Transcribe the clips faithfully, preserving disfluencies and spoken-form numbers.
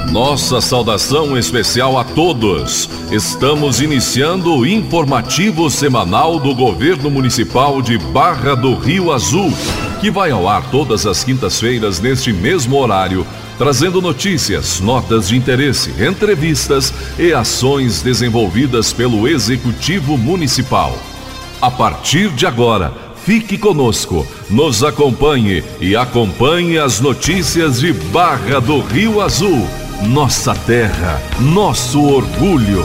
Nossa saudação especial a todos. Estamos iniciando o informativo semanal do Governo Municipal de Barra do Rio Azul, que vai ao ar todas as quintas-feiras neste mesmo horário, trazendo notícias, notas de interesse, entrevistas e ações desenvolvidas pelo Executivo Municipal. A partir de agora, fique conosco, nos acompanhe e acompanhe as notícias de Barra do Rio Azul, nossa terra, nosso orgulho.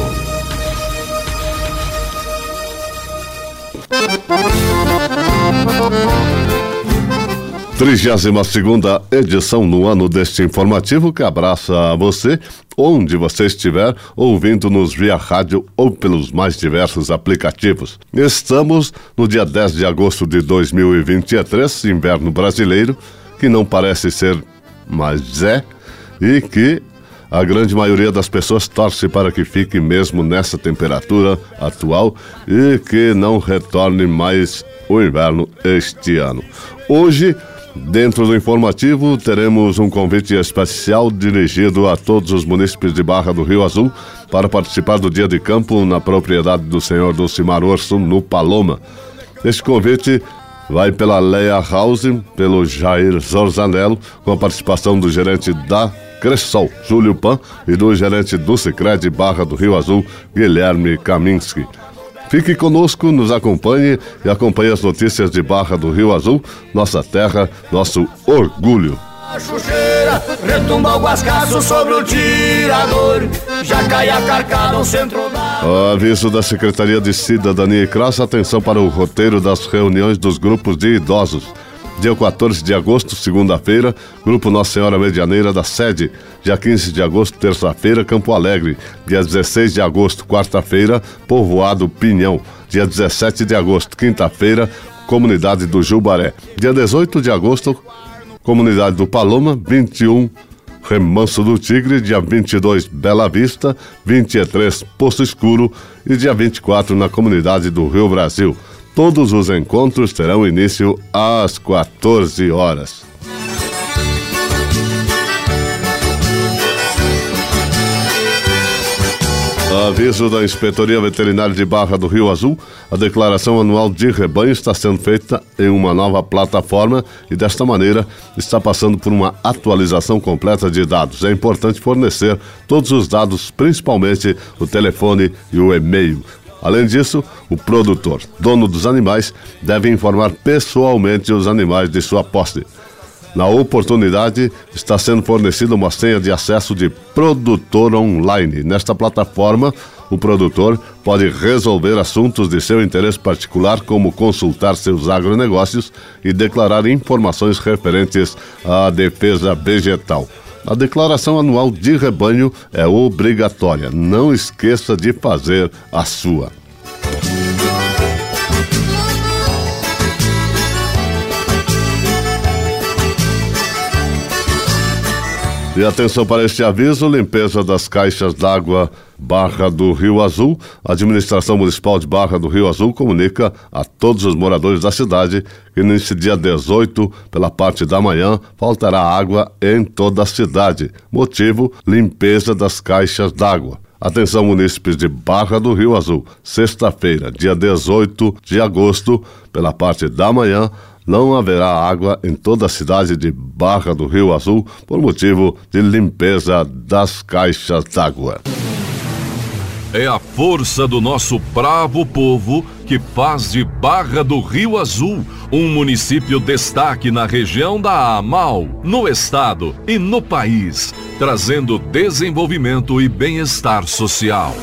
trigésima segunda edição no ano deste informativo que abraça a você, onde você estiver, ouvindo-nos via rádio ou pelos mais diversos aplicativos. Estamos no dia dez de agosto de dois mil e vinte e três, inverno brasileiro, que não parece ser, mas é, e que a grande maioria das pessoas torce para que fique mesmo nessa temperatura atual e que não retorne mais o inverno este ano. Hoje, dentro do informativo, teremos um convite especial dirigido a todos os munícipes de Barra do Rio Azul para participar do dia de campo na propriedade do senhor Dulcimar Orso, no Paloma. Este convite vai pela Leia House, pelo Jair Zorzanello, com a participação do gerente da Cressol, Júlio Pan, e do gerente do Sicredi Barra do Rio Azul, Guilherme Kaminski. Fique conosco, nos acompanhe e acompanhe as notícias de Barra do Rio Azul, nossa terra, nosso orgulho. A chucheira retumba o guascaço sobre o tirador, já cai a carcada ao centro da... Aviso da Secretaria de Cidadania e Cross, atenção para o roteiro das reuniões dos grupos de idosos. Dia quatorze de agosto, segunda-feira, Grupo Nossa Senhora Medianeira da Sede. Dia quinze de agosto, terça-feira, Campo Alegre. Dia dezesseis de agosto, quarta-feira, Povoado Pinhão. Dia dezessete de agosto, quinta-feira, Comunidade do Jubaré. Dia dezoito de agosto, Comunidade do Paloma. vinte e um, Remanso do Tigre. Dia vinte e dois, Bela Vista. vinte e três, Poço Escuro. E dia vinte e quatro, na Comunidade do Rio Brasil. Todos os encontros terão início às quatorze horas. Aviso da Inspetoria Veterinária de Barra do Rio Azul: a declaração anual de rebanho está sendo feita em uma nova plataforma e, desta maneira, está passando por uma atualização completa de dados. É importante fornecer todos os dados, principalmente o telefone e o e-mail. Além disso, o produtor, dono dos animais, deve informar pessoalmente os animais de sua posse. Na oportunidade, está sendo fornecida uma senha de acesso de produtor online. Nesta plataforma, o produtor pode resolver assuntos de seu interesse particular, como consultar seus agronegócios e declarar informações referentes à defesa vegetal. A declaração anual de rebanho é obrigatória. Não esqueça de fazer a sua. E atenção para este aviso: limpeza das caixas d'água Barra do Rio Azul. A Administração Municipal de Barra do Rio Azul comunica a todos os moradores da cidade que neste dia dezoito, pela parte da manhã, faltará água em toda a cidade. Motivo: limpeza das caixas d'água. Atenção, munícipes de Barra do Rio Azul. Sexta-feira, dia dezoito de agosto, pela parte da manhã, não haverá água em toda a cidade de Barra do Rio Azul por motivo de limpeza das caixas d'água. É a força do nosso bravo povo que faz de Barra do Rio Azul um município destaque na região da Amal, no estado e no país, trazendo desenvolvimento e bem-estar social.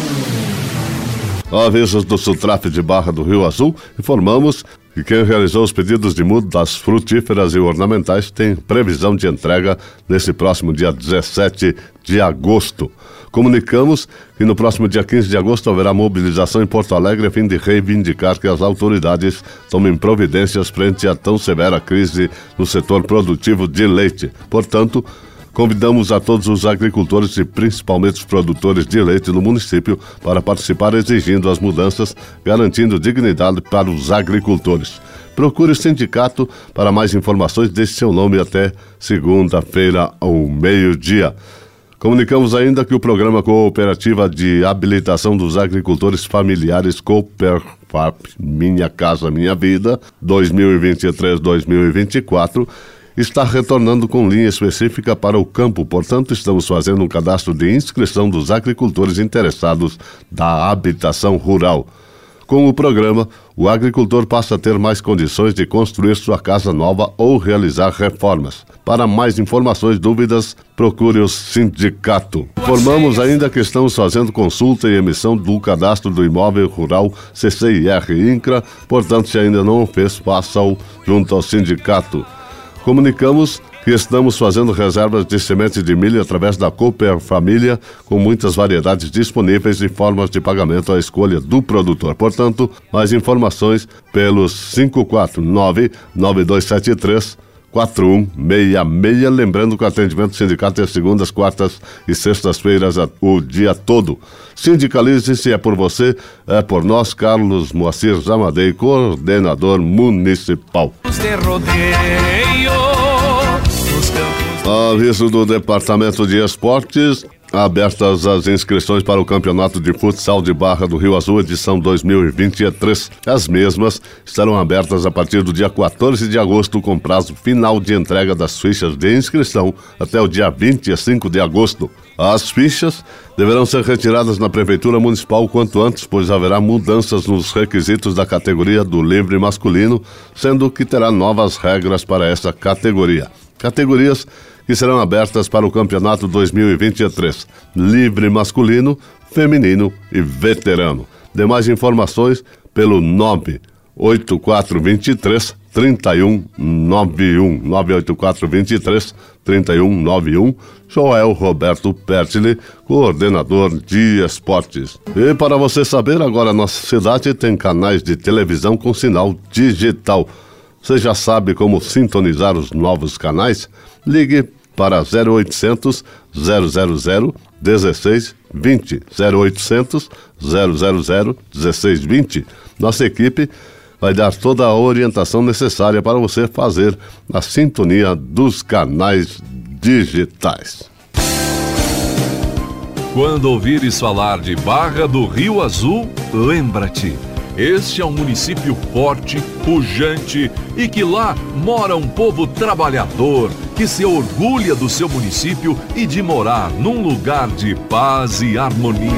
Avisos do Sutraf de Barra do Rio Azul, informamos que quem realizou os pedidos de muda das frutíferas e ornamentais tem previsão de entrega nesse próximo dia dezessete de agosto. Comunicamos que no próximo dia quinze de agosto haverá mobilização em Porto Alegre a fim de reivindicar que as autoridades tomem providências frente à tão severa crise no setor produtivo de leite. Portanto, convidamos a todos os agricultores e principalmente os produtores de leite no município para participar, exigindo as mudanças, garantindo dignidade para os agricultores. Procure o sindicato para mais informações, deixe seu nome até segunda-feira ao meio-dia. Comunicamos ainda que o Programa Cooperativa de Habilitação dos Agricultores Familiares Cooperfap Minha Casa Minha Vida dois mil e vinte e três a dois mil e vinte e quatro está retornando com linha específica para o campo. Portanto, estamos fazendo um cadastro de inscrição dos agricultores interessados da habitação rural. Com o programa, o agricultor passa a ter mais condições de construir sua casa nova ou realizar reformas. Para mais informações e dúvidas, procure o sindicato. Informamos ainda que estamos fazendo consulta e emissão do cadastro do imóvel rural C C I R INCRA, portanto, se ainda não o fez, faça-o junto ao sindicato. Comunicamos que estamos fazendo reservas de semente de milho através da Cooper Família, com muitas variedades disponíveis e formas de pagamento à escolha do produtor. Portanto, mais informações pelos cinco quatro nove, nove dois sete três, quatro um seis seis. Lembrando que o atendimento do sindicato é segundas, quartas e sextas-feiras o dia todo. Sindicalize-se, é por você, é por nós. Carlos Moacir Zamadei, coordenador municipal. Aviso do Departamento de Esportes: abertas as inscrições para o Campeonato de Futsal de Barra do Rio Azul, edição dois mil e vinte e três. As mesmas estarão abertas a partir do dia quatorze de agosto, com prazo final de entrega das fichas de inscrição até o dia vinte e cinco de agosto. As fichas deverão ser retiradas na Prefeitura Municipal o quanto antes, pois haverá mudanças nos requisitos da categoria do livre masculino, sendo que terá novas regras para essa categoria. Categorias que serão abertas para o Campeonato dois mil e vinte e três: livre masculino, feminino e veterano. Demais informações pelo nove oito quatro dois três, três um nove um, nove oito quatro dois três, três um nove um. Joel Roberto Pertile, coordenador de esportes. E para você saber, agora nossa cidade tem canais de televisão com sinal digital. Você já sabe como sintonizar os novos canais? Ligue para zero oitocentos, zero zero zero, um seis dois zero, zero oitocentos, zero zero zero, um seis dois zero. Nossa equipe vai dar toda a orientação necessária para você fazer a sintonia dos canais digitais. Quando ouvires falar de Barra do Rio Azul, lembra-te. Este é um município forte, pujante e que lá mora um povo trabalhador que se orgulha do seu município e de morar num lugar de paz e harmonia.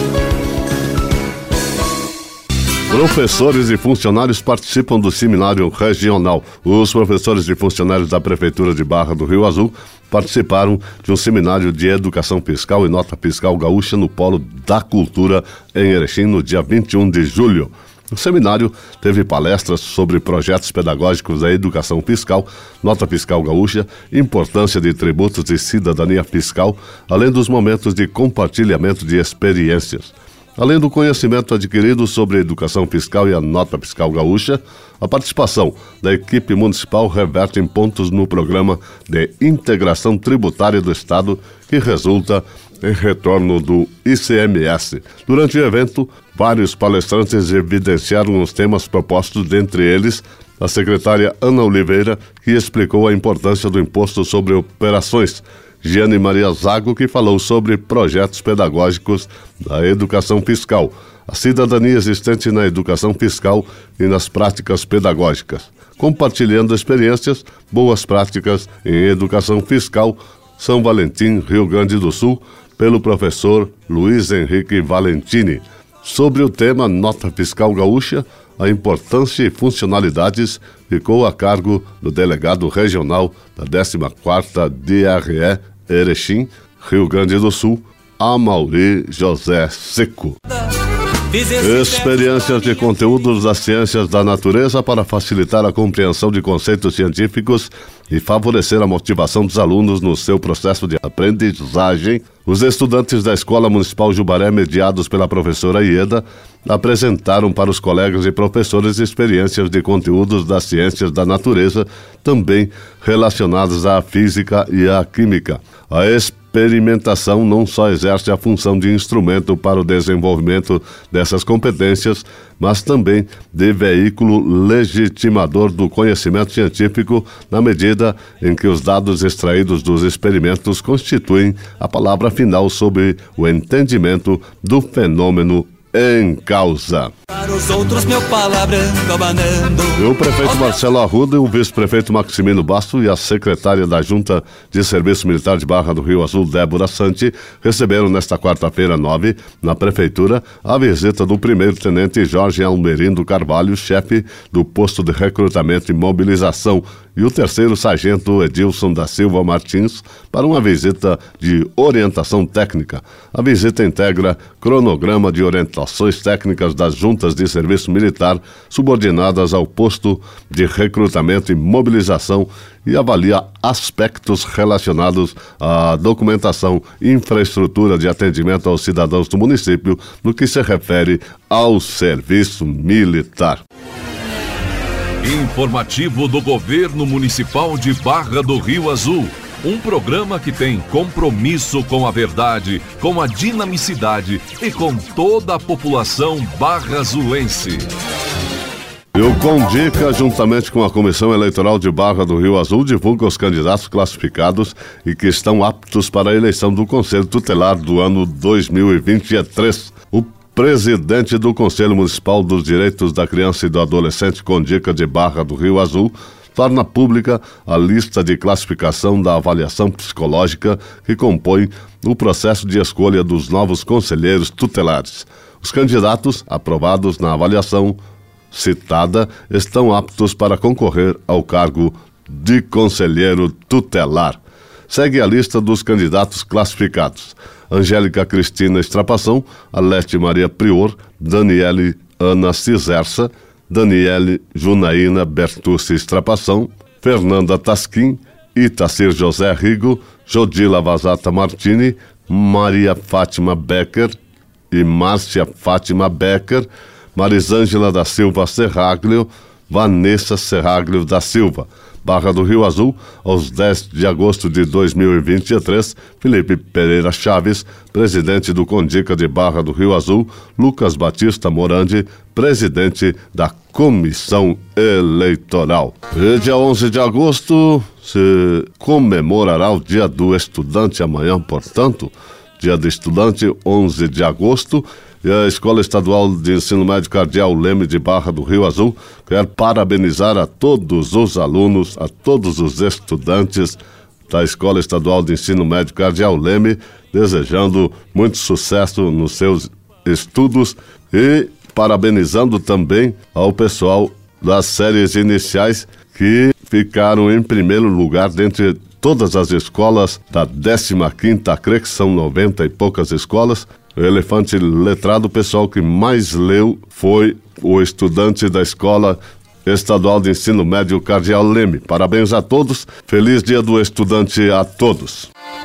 Professores e funcionários participam do seminário regional. Os professores e funcionários da Prefeitura de Barra do Rio Azul participaram de um seminário de educação fiscal e nota fiscal gaúcha no Polo da Cultura em Erechim no dia vinte e um de julho. O seminário teve palestras sobre projetos pedagógicos da educação fiscal, nota fiscal gaúcha, importância de tributos e cidadania fiscal, além dos momentos de compartilhamento de experiências. Além do conhecimento adquirido sobre a educação fiscal e a nota fiscal gaúcha, a participação da equipe municipal reverte em pontos no programa de integração tributária do Estado, que resulta em retorno do I C M S. Durante o evento, vários palestrantes evidenciaram os temas propostos, dentre eles a secretária Ana Oliveira, que explicou a importância do imposto sobre operações, Giane Maria Zago, que falou sobre projetos pedagógicos da educação fiscal, a cidadania existente na educação fiscal e nas práticas pedagógicas, compartilhando experiências, boas práticas em educação fiscal, São Valentim, Rio Grande do Sul, pelo professor Luiz Henrique Valentini. Sobre o tema Nota Fiscal Gaúcha, a importância e funcionalidades ficou a cargo do delegado regional da décima quarta D R E Erechim, Rio Grande do Sul, Amaury José Seco. Experiências de conteúdos das ciências da natureza para facilitar a compreensão de conceitos científicos e favorecer a motivação dos alunos no seu processo de aprendizagem. Os estudantes da Escola Municipal Jubaré, mediados pela professora Ieda, apresentaram para os colegas e professores experiências de conteúdos das ciências da natureza, também relacionadas à física e à química. A experimentação não só exerce a função de instrumento para o desenvolvimento dessas competências, mas também de veículo legitimador do conhecimento científico, na medida medida em que os dados extraídos dos experimentos constituem a palavra final sobre o entendimento do fenômeno em causa. Para os outros, meu palavrão abanando. E o prefeito Marcelo Arruda, o vice-prefeito Maximino Basto e a secretária da Junta de Serviço Militar de Barra do Rio Azul, Débora Santi, receberam nesta quarta-feira, nove, na prefeitura, a visita do primeiro-tenente Jorge Almerindo Carvalho, chefe do posto de recrutamento e mobilização, e o terceiro sargento Edilson da Silva Martins, para uma visita de orientação técnica. A visita integra cronograma de orientações técnicas das juntas de serviço militar subordinadas ao posto de recrutamento e mobilização e avalia aspectos relacionados à documentação e infraestrutura de atendimento aos cidadãos do município no que se refere ao serviço militar. Informativo do Governo Municipal de Barra do Rio Azul. Um programa que tem compromisso com a verdade, com a dinamicidade e com toda a população barrazulense. E o Condica, juntamente com a Comissão Eleitoral de Barra do Rio Azul, divulga os candidatos classificados e que estão aptos para a eleição do Conselho Tutelar do ano dois mil e vinte e três. O presidente do Conselho Municipal dos Direitos da Criança e do Adolescente Condica de Barra do Rio Azul torna pública a lista de classificação da avaliação psicológica que compõe o processo de escolha dos novos conselheiros tutelares. Os candidatos aprovados na avaliação citada estão aptos para concorrer ao cargo de conselheiro tutelar. Segue a lista dos candidatos classificados: Angélica Cristina Estrapação, Alete Maria Prior, Daniele Ana Ciserça, Daniele Junaína Bertucci Estrapação, Fernanda Tasquim, Itacir José Rigo, Jodila Vazata Martini, Maria Fátima Becker e Márcia Fátima Becker, Marisângela da Silva Serraglio, Vanessa Serraglio da Silva. Barra do Rio Azul, aos dez de agosto de dois mil e vinte e três, Felipe Pereira Chaves, presidente do Condica de Barra do Rio Azul, Lucas Batista Morandi, presidente da Comissão Eleitoral. E dia onze de agosto se comemorará o Dia do Estudante amanhã, portanto, Dia do Estudante, onze de agosto, e a Escola Estadual de Ensino Médio Cardeal Leme de Barra do Rio Azul quer parabenizar a todos os alunos, a todos os estudantes da Escola Estadual de Ensino Médio Cardeal Leme, desejando muito sucesso nos seus estudos e parabenizando também ao pessoal das séries iniciais que ficaram em primeiro lugar dentre todas as escolas da décima quinta C R E, que são noventa e poucas escolas. O elefante letrado, o pessoal que mais leu foi o estudante da Escola Estadual de Ensino Médio Cardeal Leme. Parabéns a todos, feliz Dia do Estudante a todos.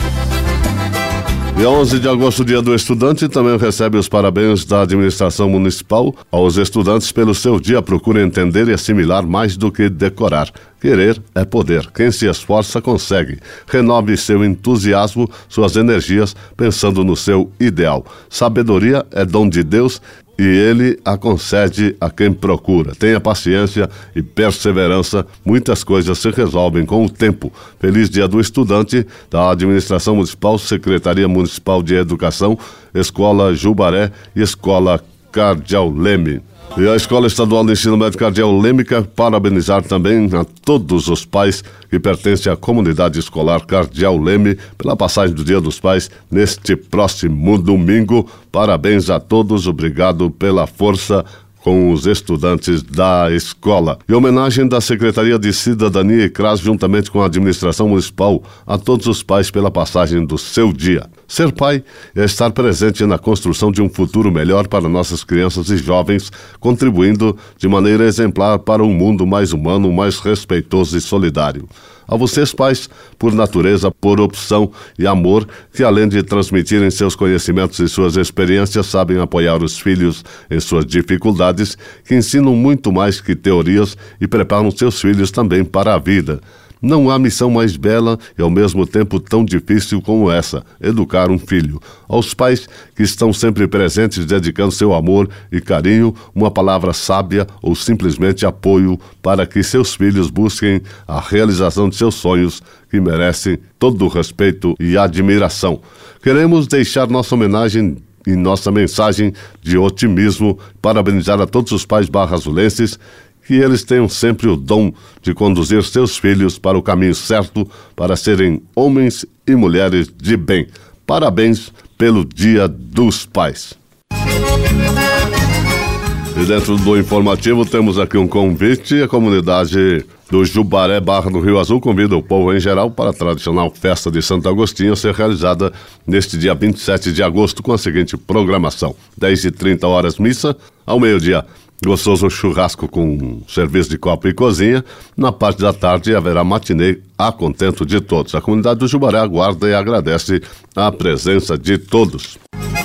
Dia onze de agosto, Dia do Estudante, também recebe os parabéns da administração municipal aos estudantes pelo seu dia. Procure entender e assimilar mais do que decorar. Querer é poder. Quem se esforça, consegue. Renove seu entusiasmo, suas energias, pensando no seu ideal. Sabedoria é dom de Deus e Ele a concede a quem procura. Tenha paciência e perseverança, muitas coisas se resolvem com o tempo. Feliz Dia do Estudante, da Administração Municipal, Secretaria Municipal de Educação, Escola Jubaré e Escola Cardeal Leme. E a Escola Estadual de Ensino Médio Cardeal Leme quer parabenizar também a todos os pais que pertencem à comunidade escolar Cardeal Leme pela passagem do Dia dos Pais neste próximo domingo. Parabéns a todos, obrigado pela força com os estudantes da escola. E homenagem da Secretaria de Cidadania e C R A S, juntamente com a administração municipal, a todos os pais pela passagem do seu dia. Ser pai é estar presente na construção de um futuro melhor para nossas crianças e jovens, contribuindo de maneira exemplar para um mundo mais humano, mais respeitoso e solidário. A vocês, pais, por natureza, por opção e amor, que além de transmitirem seus conhecimentos e suas experiências, sabem apoiar os filhos em suas dificuldades, que ensinam muito mais que teorias e preparam seus filhos também para a vida. Não há missão mais bela e ao mesmo tempo tão difícil como essa, educar um filho. Aos pais que estão sempre presentes, dedicando seu amor e carinho, uma palavra sábia ou simplesmente apoio para que seus filhos busquem a realização de seus sonhos, que merecem todo o respeito e admiração. Queremos deixar nossa homenagem e nossa mensagem de otimismo, parabenizar a todos os pais barra-azulenses, que eles tenham sempre o dom de conduzir seus filhos para o caminho certo, para serem homens e mulheres de bem. Parabéns pelo Dia dos Pais. E dentro do informativo temos aqui um convite. A comunidade do Jubaré Barra do Rio Azul convida o povo em geral para a tradicional festa de Santo Agostinho a ser realizada neste dia vinte e sete de agosto com a seguinte programação: dez e trinta horas missa, ao meio-dia gostoso churrasco com serviço de copa e cozinha. Na parte da tarde haverá matinê a contento de todos. A comunidade do Jubaré aguarda e agradece a presença de todos.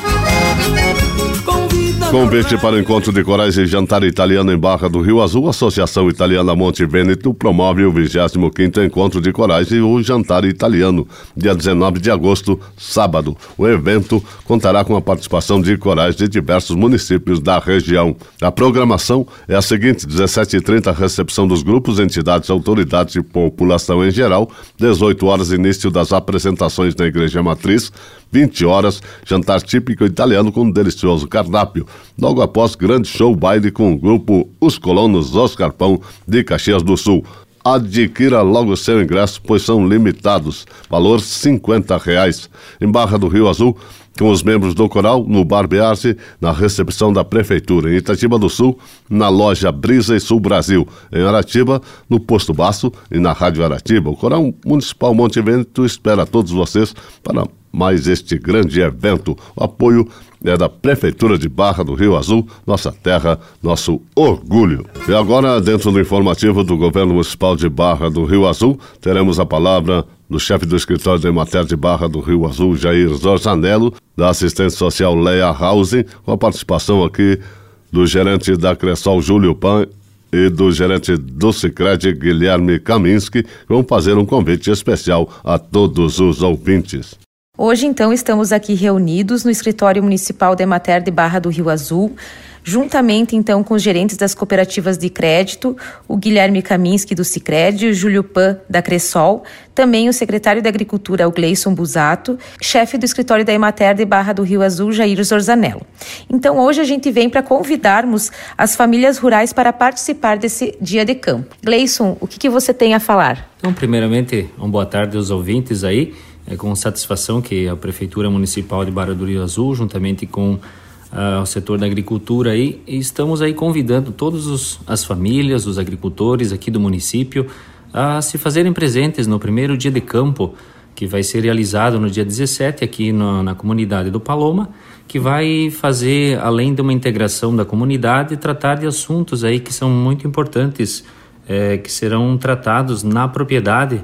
Convite para o encontro de corais e jantar italiano em Barra do Rio Azul. A Associação Italiana Monte Vêneto promove o vigésimo quinto encontro de corais e o jantar italiano, dia dezenove de agosto, sábado. O evento contará com a participação de corais de diversos municípios da região. A programação é a seguinte: dezessete e trinta, recepção dos grupos, entidades, autoridades e população em geral. dezoito horas, início das apresentações na Igreja Matriz. vinte horas, jantar típico italiano com um delicioso cardápio. Logo após, grande show baile com o grupo Os Colonos Oscar Pão de Caxias do Sul. Adquira logo seu ingresso, pois são limitados. Valor cinquenta reais. Em Barra do Rio Azul, com os membros do coral, no Bar Bearse, na recepção da Prefeitura. Em Itatiba do Sul, na loja Brisa e Sul Brasil. Em Aratiba, no Posto Baço e na Rádio Aratiba. O Coral Municipal Monte Vêneto espera todos vocês para mais este grande evento. O apoio é da Prefeitura de Barra do Rio Azul, nossa terra, nosso orgulho. E agora, dentro do informativo do Governo Municipal de Barra do Rio Azul, teremos a palavra do chefe do escritório da Emater de Barra do Rio Azul, Jair Zorzanello, da assistente social Leia Hausen, com a participação aqui do gerente da Cressol, Júlio Pan, e do gerente do Sicredi, Guilherme Kaminski, que vão fazer um convite especial a todos os ouvintes. Hoje, então, estamos aqui reunidos no escritório municipal da Emater de Barra do Rio Azul, juntamente, então, com os gerentes das cooperativas de crédito, o Guilherme Kaminski, do Sicredi, o Júlio Pan, da Cressol, também o secretário da Agricultura, o Gleison Busato, chefe do escritório da Emater de Barra do Rio Azul, Jair Zorzanello. Então, hoje a gente vem para convidarmos as famílias rurais para participar desse dia de campo. Gleison, o que, que você tem a falar? Então, primeiramente, uma boa tarde aos ouvintes aí. É com satisfação que a Prefeitura Municipal de Barra do Rio Azul, juntamente com uh, o setor da agricultura aí, estamos aí convidando todas as famílias, os agricultores aqui do município a se fazerem presentes no primeiro dia de campo, que vai ser realizado no dia dezessete aqui no, na comunidade do Paloma, que vai fazer, além de uma integração da comunidade, tratar de assuntos aí que são muito importantes, é, que serão tratados na propriedade,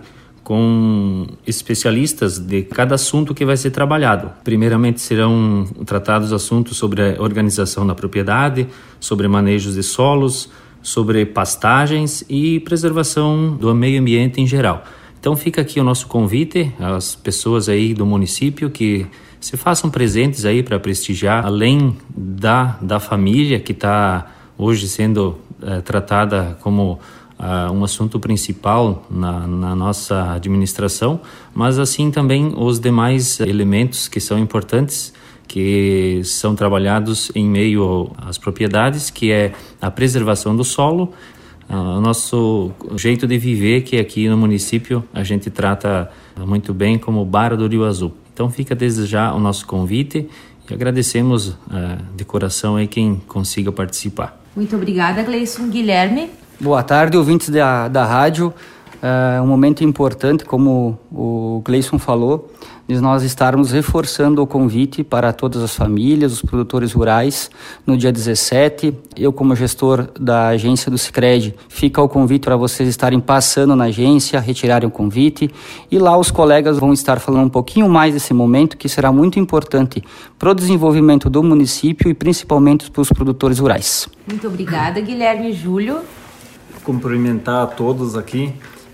com especialistas de cada assunto que vai ser trabalhado. Primeiramente serão tratados assuntos sobre a organização da propriedade, sobre manejos de solos, sobre pastagens e preservação do meio ambiente em geral. Então fica aqui o nosso convite às pessoas aí do município que se façam presentes aí para prestigiar, além da, da família que está hoje sendo é, tratada como Uh, um assunto principal na, na nossa administração, mas assim também os demais elementos que são importantes, que são trabalhados em meio às propriedades, que é a preservação do solo, uh, o nosso jeito de viver, que aqui no município a gente trata muito bem como Barra do Rio Azul. Então fica desde já o nosso convite e agradecemos uh, de coração aí quem consiga participar. Muito obrigada, Gleison. Guilherme? Boa tarde, ouvintes da, da rádio. É um momento importante, como o Gleison falou, de nós estarmos reforçando o convite para todas as famílias, os produtores rurais, no dia dezessete. Eu, como gestor da agência do Sicredi, fica o convite para vocês estarem passando na agência, retirarem o convite. E lá os colegas vão estar falando um pouquinho mais desse momento, que será muito importante para o desenvolvimento do município e principalmente para os produtores rurais. Muito obrigada, Guilherme. Júlio? Cumprimentar a todos aqui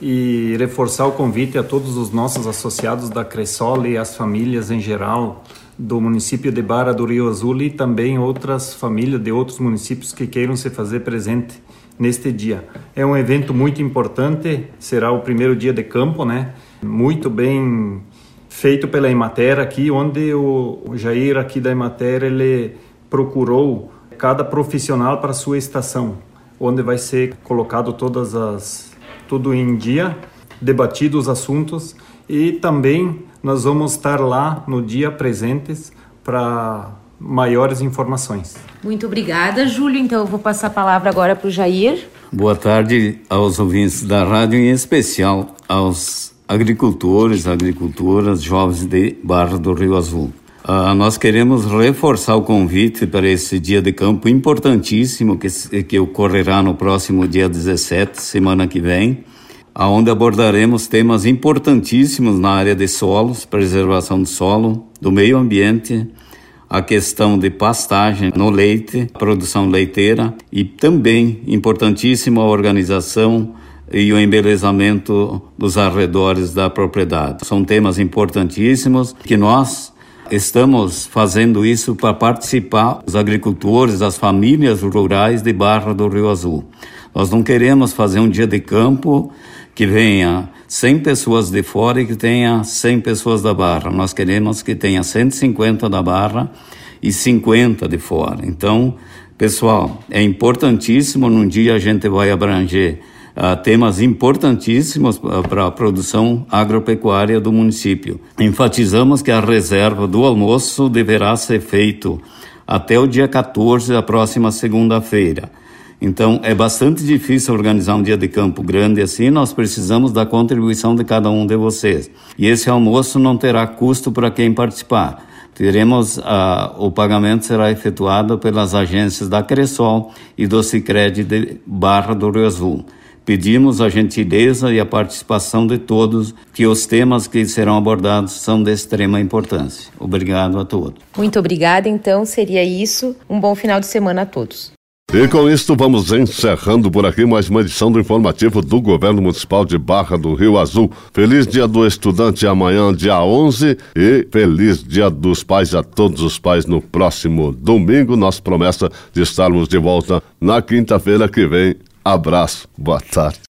e reforçar o convite a todos os nossos associados da Cressol e as famílias em geral do município de Barra do Rio Azul e também outras famílias de outros municípios que queiram se fazer presente neste dia. É um evento muito importante, será o primeiro dia de campo, né? Muito bem feito pela Emater aqui, onde o Jair aqui da Emater, ele procurou cada profissional para a sua estação, onde vai ser colocado todas as, tudo em dia, debatido os assuntos e também nós vamos estar lá no dia presentes para maiores informações. Muito obrigada, Júlio. Então eu vou passar a palavra agora para o Jair. Boa tarde aos ouvintes da rádio, em especial aos agricultores, agricultoras, jovens de Barra do Rio Azul. Uh, nós queremos reforçar o convite para esse dia de campo importantíssimo que, que ocorrerá no próximo dia dezessete, semana que vem, onde abordaremos temas importantíssimos na área de solos, preservação do solo, do meio ambiente, a questão de pastagem no leite, produção leiteira e também importantíssima a organização e o embelezamento dos arredores da propriedade. São temas importantíssimos que nós estamos fazendo isso para participar os agricultores, as famílias rurais de Barra do Rio Azul. Nós não queremos fazer um dia de campo que venha cem pessoas de fora e que tenha cem pessoas da Barra. Nós queremos que tenha cento e cinquenta da Barra e cinquenta de fora. Então, pessoal, é importantíssimo, num dia a gente vai abranger Uh, temas importantíssimos uh, para a produção agropecuária do município. Enfatizamos que a reserva do almoço deverá ser feito até o dia quatorze, da próxima segunda-feira. Então, é bastante difícil organizar um dia de campo grande assim, nós precisamos da contribuição de cada um de vocês. E esse almoço não terá custo para quem participar. Teremos, uh, o pagamento será efetuado pelas agências da Cressol e do Sicredi de Barra do Rio Azul. Pedimos a gentileza e a participação de todos, que os temas que serão abordados são de extrema importância. Obrigado a todos. Muito obrigada, então, seria isso. Um bom final de semana a todos. E com isso vamos encerrando por aqui mais uma edição do informativo do Governo Municipal de Barra do Rio Azul. Feliz Dia do Estudante amanhã, dia onze, e feliz Dia dos Pais a todos os pais no próximo domingo. Nossa promessa de estarmos de volta na quinta-feira que vem. Abraço, boa tarde.